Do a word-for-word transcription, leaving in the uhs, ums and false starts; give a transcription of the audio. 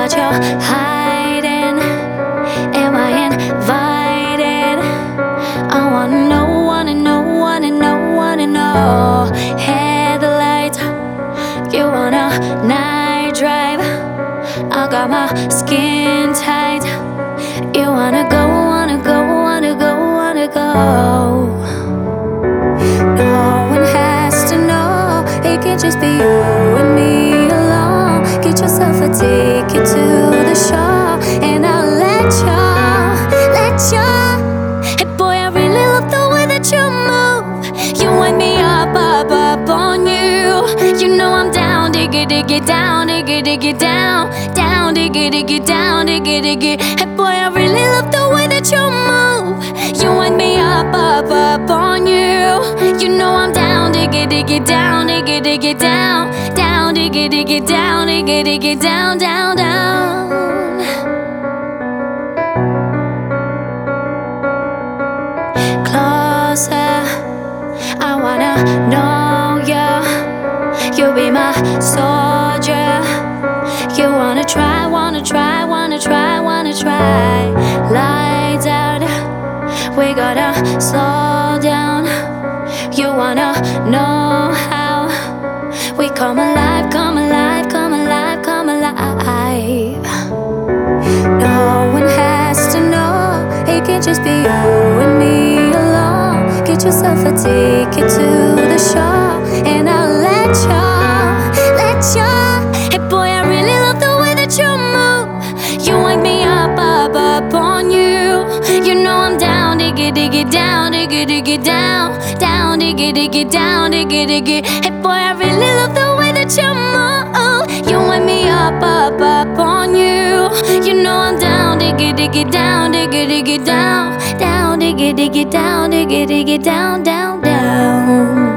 what you're hiding. Am I invited? I wanna know, wanna know, wanna know, wanna know. Headlights, you want a night drive? I got my skin tight. You wanna go, wanna go, wanna go, wanna go. No one has to know. It can just be you and me alone. Get yourself a ticket to the show, and I'll let you, let you. Hey boy, I really love the way that you move. You wind me up, up, up on you. You know I'm down, dig it, dig it down, dig it, dig it down, down, dig it, dig it down, dig it, dig it. Hey boy, I really love the way that you move. You wind me up, up, up on you. You know I'm down, dig it, dig it down, dig it, dig it down, down, dig it, dig it down, dig it, dig it down, down, down. Closer, I wanna know ya. You be my soldier. You wanna try, wanna try, wanna try, wanna try. Lights out, we gotta slow down. You wanna know how we come alive, come alive, come alive, come alive. No one has to know. It can just be you and me alone. Get yourself a ticket to the show, and I'll let you, let you. Hey boy, I really love the way that you move. You wind me up, up, up on you. You know I'm down, dig it, dig it down, dig it, dig it down, down, dig it, dig it down, dig it, dig it. Hey boy, I really love the way that you move. You wind me up, up, up on you. You know I'm down, dig it, dig it down, dig it, dig it down, down, dig it, dig it down, dig it, dig it down, down, down.